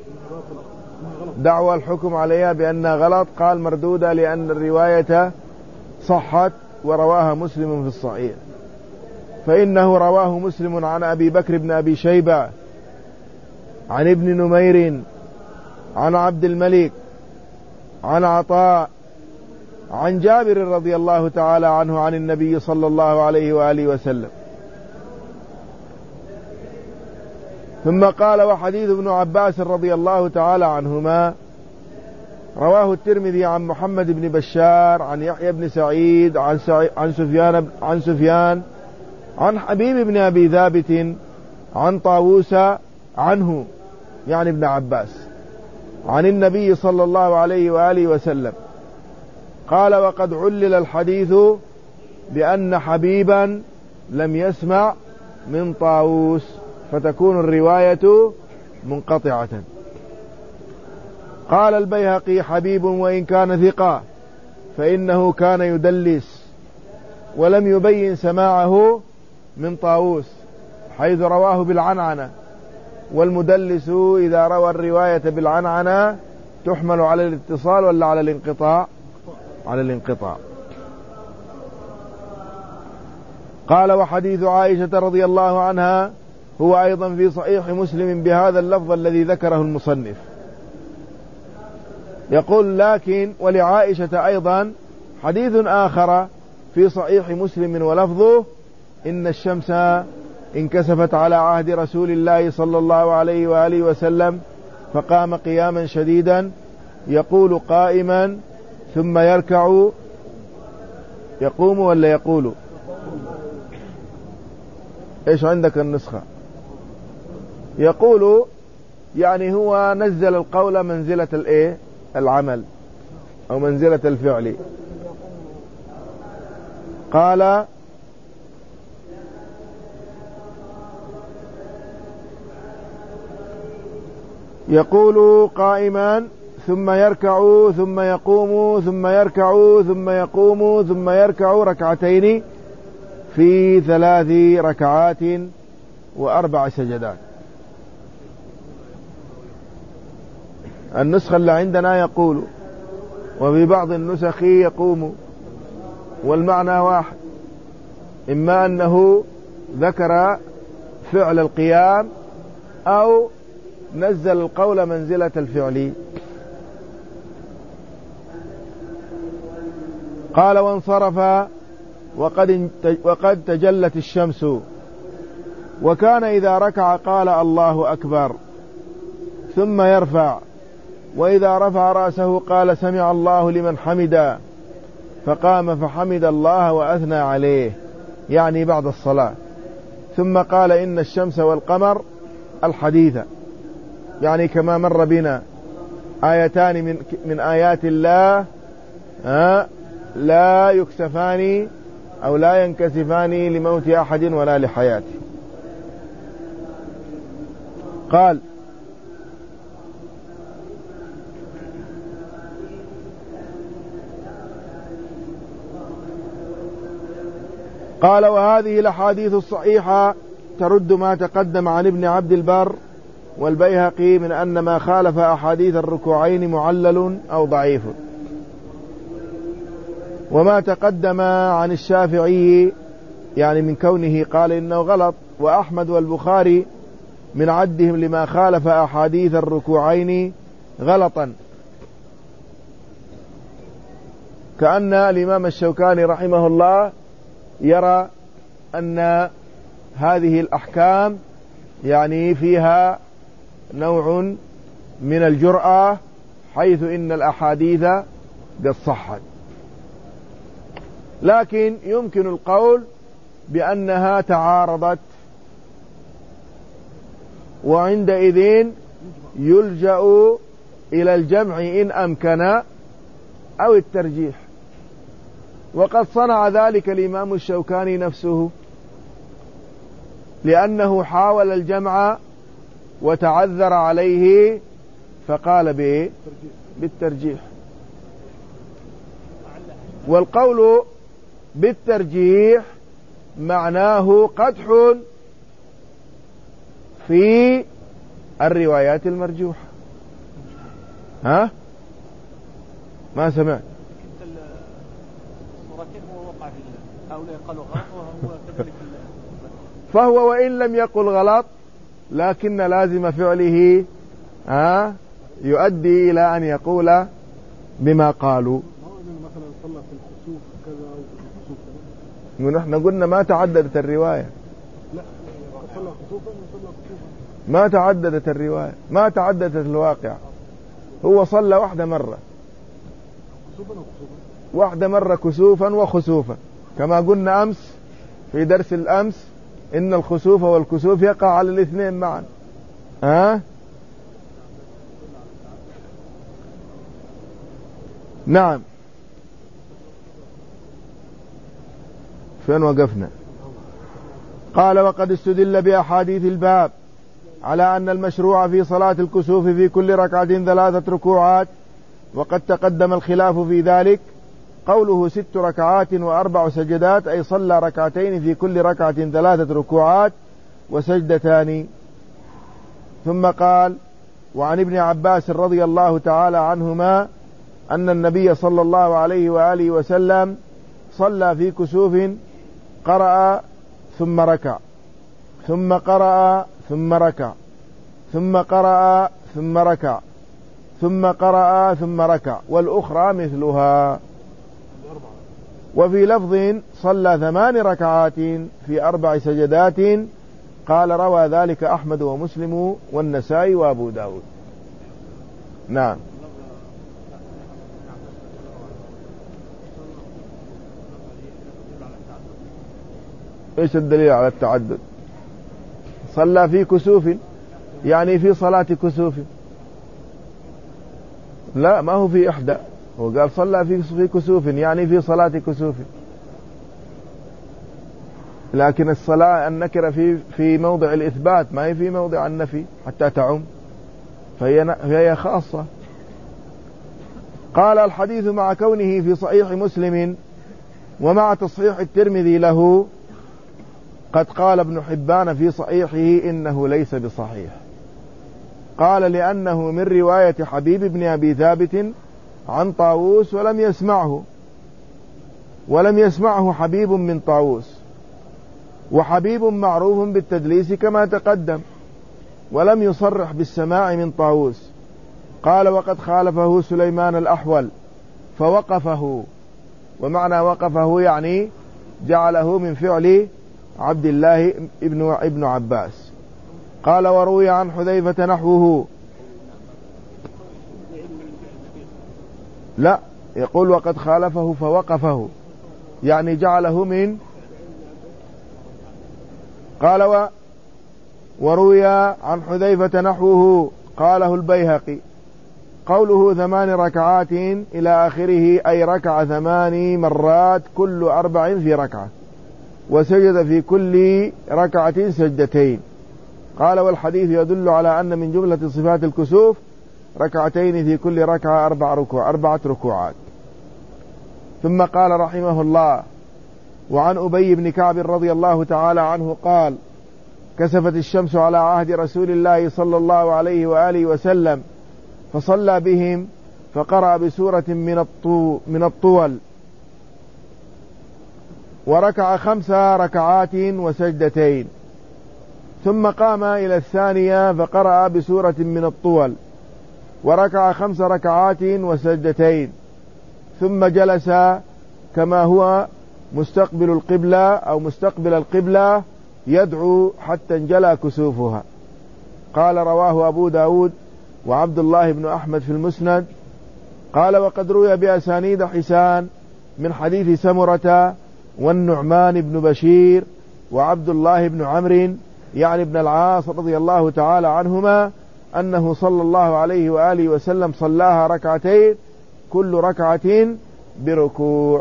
S1: دعوة الحكم عليها بأنها غلط، قال مردودة لأن الرواية صحت ورواها مسلم في الصحيح، فإنه رواه مسلم عن أبي بكر بن أبي شيبة عن ابن نمير عن عبد الملك عن عطاء عن جابر رضي الله تعالى عنه عن النبي صلى الله عليه وآله وسلم. ثم قال: وحديث ابن عباس رضي الله تعالى عنهما رواه الترمذي عن محمد بن بشار عن يحيى بن سعيد عن سفيان عن حبيب بن أبي ثابت عن طاووس عنه، يعني ابن عباس، عن النبي صلى الله عليه وآله وسلم قال: وقد علل الحديث بأن حبيبا لم يسمع من طاووس، فتكون الرواية منقطعة. قال البيهقي: حبيب وإن كان ثقة فإنه كان يدلس ولم يبين سماعه من طاووس، حيث رواه بالعنعنة، والمدلس إذا روى الرواية بالعنعنة تحمل على الاتصال ولا على الانقطاع؟ على الانقطاع. قال: وحديث عائشة رضي الله عنها هو أيضا في صحيح مسلم بهذا اللفظ الذي ذكره المصنف. يقول: لكن ولعائشة أيضا حديث آخر في صحيح مسلم ولفظه: إن الشمس انكسفت على عهد رسول الله صلى الله عليه وآله وسلم فقام قياما شديدا يقول قائما ثم يركع. يقوم ولا يقول؟ ايش عندك النسخة؟ يقول، يعني هو نزل القول منزلة الايه؟ العمل او منزلة الفعل. قال: يقول قائما ثم يركع ثم يقوم ثم يركع ثم يقوم ثم يركع ركعتين في 3 ركعات و4 سجدات. النسخة اللي عندنا يقول، وفي بعض النسخ يقوم، والمعنى واحد، إما أنه ذكر فعل القيام أو نزل القول منزلة الفعل. قال: وانصرف وقد تجلت الشمس، وكان إذا ركع قال: الله أكبر، ثم يرفع، وإذا رفع رأسه قال: سمع الله لمن حمده، فقام فحمد الله وأثنى عليه، يعني بعد الصلاة. ثم قال: إن الشمس والقمر الحديثة، يعني كما مر بنا آيتان من آيات الله لا يكسفان أو لا ينكسفان لموت أحد ولا لحياته. قال: وهذه الأحاديث الصحيحة ترد ما تقدم عن ابن عبد البر والبيهقي من أن ما خالف أحاديث الركوعين معلل أو ضعيف. وما تقدم عن الشافعي يعني من كونه قال إنه غلط، وأحمد والبخاري من عدهم لما خالف أحاديث الركوعين غلطا، كأن الإمام الشوكاني رحمه الله يرى أن هذه الأحكام يعني فيها نوع من الجرأة، حيث إن الأحاديث قد صحت. لكن يمكن القول بأنها تعارضت، وعندئذ يلجأ إلى الجمع إن أمكن أو الترجيح. وقد صنع ذلك الإمام الشوكاني نفسه، لأنه حاول الجمع وتعذر عليه فقال بالترجيح. والقول بالترجيح معناه قدح في الروايات المرجوحة. ها؟ ما سمعت. فهو وإن لم يقل غلط لكن لازم فعله يؤدي إلى أن يقول بما قالوا. ونحن قلنا ما تعددت الرواية، ما تعددت الرواية، ما تعددت الواقع. هو صلى واحدة مرة كسوفا وخسوفا، كما قلنا أمس في درس الأمس إن الخسوف والكسوف يقع على الاثنين معا. نعم. فين وقفنا؟ قال: وقد استدل بأحاديث الباب على أن المشروع في صلاة الكسوف في كل ركعة 3 ركوعات، وقد تقدم الخلاف في ذلك. قوله 6 ركعات و4 سجدات، أي صلى ركعتين في كل ركعة 3 ركوعات وسجدتان. ثم قال: وعن ابن عباس رضي الله تعالى عنهما أن النبي صلى الله عليه وآله وسلم صلى في كسوف قرأ ثم ركع، ثم قرأ ثم ركع، ثم قرأ ثم ركع، ثم قرأ ثم ركع، والأخرى مثلها. وفي لفظ صلى 8 ركعات في 4 سجدات. قال: روى ذلك أحمد ومسلم والنسائي وأبو داود. نعم. ايش الدليل على التعدد؟ صلى في كسوف يعني في صلاة كسوف، لا ما هو في إحدى، هو قال صلى في كسوف يعني في صلاة كسوف. لكن الصلاة النكرة في موضع الإثبات، ما هي في موضع النفي حتى تعم، فهي خاصة. قال: الحديث مع كونه في صحيح مسلم ومع تصحيح الترمذي له، قد قال ابن حبان في صحيحه إنه ليس بصحيح. قال: لأنه من رواية حبيب بن أبي ثابت عن طاووس ولم يسمعه حبيب من طاووس، وحبيب معروف بالتدليس كما تقدم، ولم يصرح بالسماع من طاووس. قال: وقد خالفه سليمان الأحول فوقفه. ومعنى وقفه يعني جعله من فعل عبد الله ابن عباس. قال: وروي عن حذيفة نحوه. لا، يقول وقد خالفه فوقفه يعني جعله من. قال: وروي عن حذيفة نحوه. قاله البيهقي. قوله 8 ركعات إلى آخره، أي ركع 8 مرات كل 4 في ركعة، وسجد في كل ركعة سجدتين. قال: والحديث يدل على أن من جملة صفات الكسوف 2 في كل ركعة 4 ركوعات. ثم قال رحمه الله: وعن أبي بن كعب رضي الله تعالى عنه قال: كسفت الشمس على عهد رسول الله صلى الله عليه وآله وسلم، فصلى بهم فقرأ بسورة من الطول، وركع 5 ركعات وسجدتين. ثم قام إلى الثانية فقرأ بسورة من الطول، وركع 5 ركعات وسجدتين. ثم جلس كما هو مستقبل القبلة أو مستقبل القبلة يدعو حتى انجلى كسوفها. قال: رواه أبو داود وعبد الله بن أحمد في المسند. قال: وقد روي بأسانيد حسان من حديث سمرة والنعمان بن بشير وعبد الله بن عمرو يعني ابن العاص رضي الله تعالى عنهما أنه صلى الله عليه وآله وسلم صلاها ركعتين كل ركعة بركوع.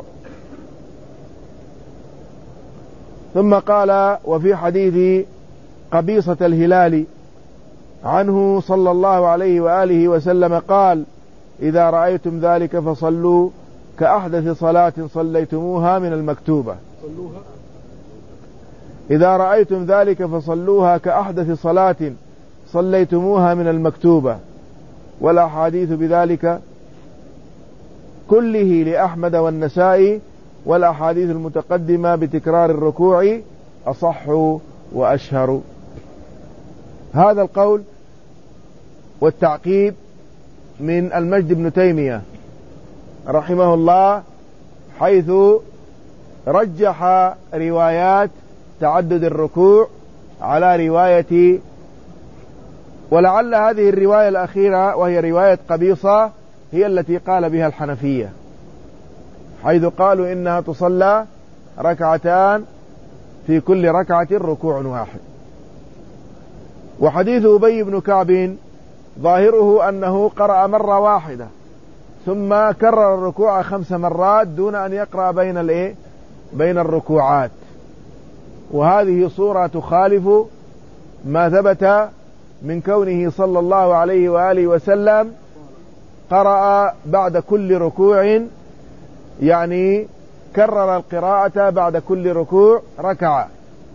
S1: ثم قال وفي حديث قبيصة الهلال عنه صلى الله عليه وآله وسلم قال إذا رأيتم ذلك فصلوا كأحدث صلاة صليتموها من المكتوبة. إذا رأيتم ذلك فصلوها كأحدث صلاة صليتموها من المكتوبة. والأحاديث بذلك كله لأحمد والنسائي، والأحاديث المتقدمة بتكرار الركوع أصح وأشهر. هذا القول والتعقيب من المجد بن تيمية رحمه الله، حيث رجح روايات تعدد الركوع على رواية، ولعل هذه الرواية الأخيرة وهي رواية قبيصة هي التي قال بها الحنفية، حيث قالوا إنها تصلى ركعتان في كل ركعة ركوع واحد. وحديث أبي بن كعب ظاهره أنه قرأ مرة واحدة ثم كرر الركوع 5 مرات دون أن يقرأ بين الركوعات، وهذه صورة تخالف ما ثبت من كونه صلى الله عليه وآله وسلم قرأ بعد كل ركوع، يعني كرر القراءة بعد كل ركوع ركعة.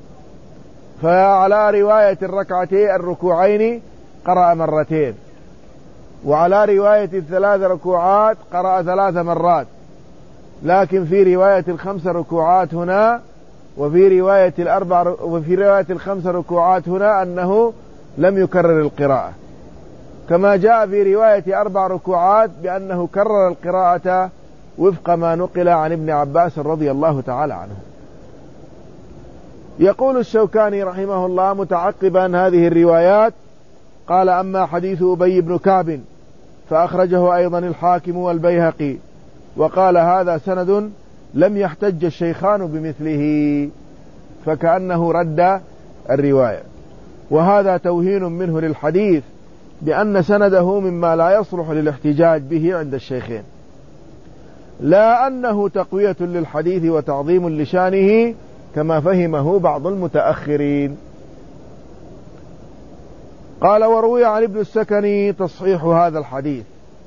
S1: فعلى رواية الركوعين قرأ مرتين، وعلى رواية 3 ركوعات قرأ 3 مرات، لكن في رواية 5 ركوعات هنا وفي رواية 5 ركوعات هنا أنه لم يكرر القراءة، كما جاء في رواية 4 ركوعات بأنه كرر القراءة وفق ما نقل عن ابن عباس رضي الله تعالى عنه. يقول الشوكاني رحمه الله متعقبا هذه الروايات، قال أما حديث أبي بن كعب فأخرجه أيضا الحاكم والبيهقي، وقال هذا سند لم يحتج الشيخان بمثله، فكأنه رد الرواية، وهذا توهين منه للحديث بأن سنده مما لا يصلح للاحتجاج به عند الشيخين، لا أنه تقوية للحديث وتعظيم لشانه كما فهمه بعض المتأخرين. قال وروي عن ابن السكني تصحيح هذا الحديث،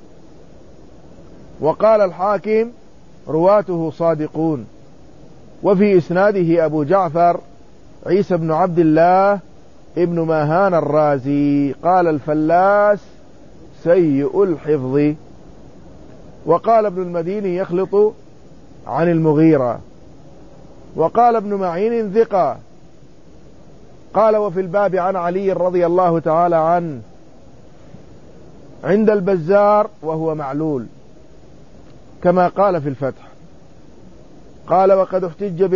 S1: وقال الحاكم رواته صادقون، وفي إسناده أبو جعفر عيسى بن عبد الله ابن ماهان الرازي، قال الفلاس سيء الحفظ. وقال ابن المديني يخلط عن المغيرة، وقال ابن معين ثقة. قال وفي الباب عن علي رضي الله تعالى عنه عند البزار وهو معلول كما قال في الفتح. قال وقد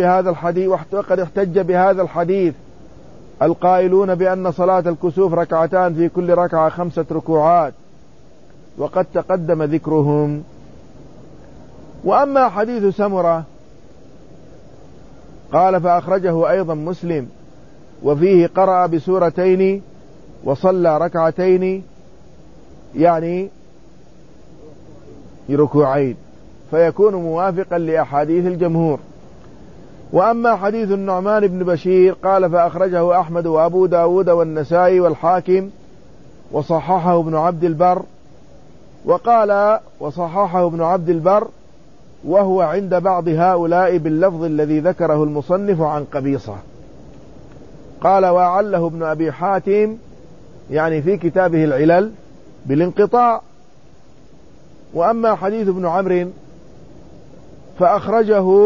S1: احتج بهذا الحديث القائلون بأن صلاة الكسوف ركعتان في كل ركعة 5 ركوعات، وقد تقدم ذكرهم. وأما حديث سمرة قال فأخرجه أيضا مسلم، وفيه قرأ بسورتين وصلى ركعتين يعني ركوعين، فيكون موافقا لأحاديث الجمهور. وأما حديث النعمان بن بشير قال فأخرجه أحمد وأبو داود والنسائي والحاكم وصححه ابن عبد البر، وقال وصححه ابن عبد البر وهو عند بعض هؤلاء باللفظ الذي ذكره المصنف عن قبيصة. قال وعله ابن أبي حاتم يعني في كتابه العلل بالانقطاع. وأما حديث ابن عمرو فأخرجه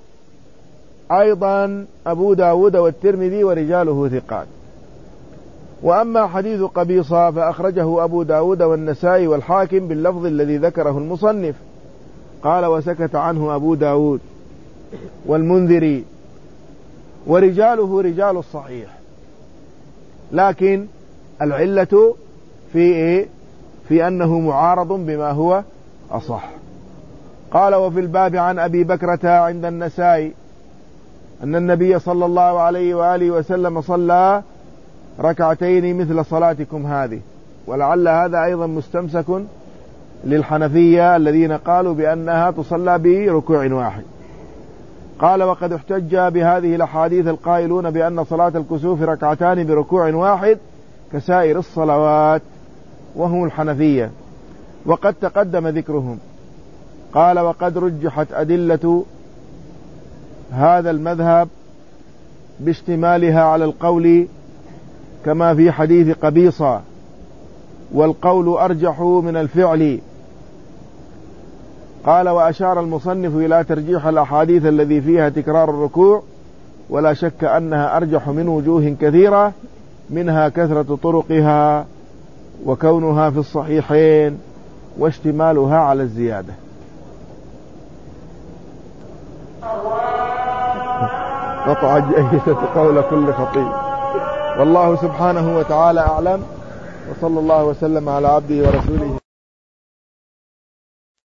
S1: أيضا أبو داود والترمذي ورجاله ثقات. وأما حديث قبيصة فأخرجه أبو داود والنسائي والحاكم باللفظ الذي ذكره المصنف. قال وسكت عنه أبو داود والمنذري ورجاله رجال الصحيح، لكن العلة في أنه معارض بما هو أصح. قال وفي الباب عن أبي بكرة عند النسائي أن النبي صلى الله عليه وآله وسلم صلى ركعتين مثل صلاتكم هذه. ولعل هذا أيضا مستمسك للحنفية الذين قالوا بأنها تصلى بركوع واحد. قال وقد احتج بهذه الأحاديث القائلون بأن صلاة الكسوف ركعتان بركوع واحد كسائر الصلوات، وهم الحنفية، وقد تقدم ذكرهم. قال وقد رجحت أدلة هذا المذهب باشتمالها على القول كما في حديث قبيصة، والقول أرجح من الفعل. قال وأشار المصنف إلى ترجيح الأحاديث الذي فيها تكرار الركوع، ولا شك أنها أرجح من وجوه كثيرة، منها كثرة طرقها وكونها في الصحيحين واشتمالها على الزيادة. قطع جيدة قول كل خطيب. والله سبحانه وتعالى أعلم، وصلى الله وسلم على عبده ورسوله.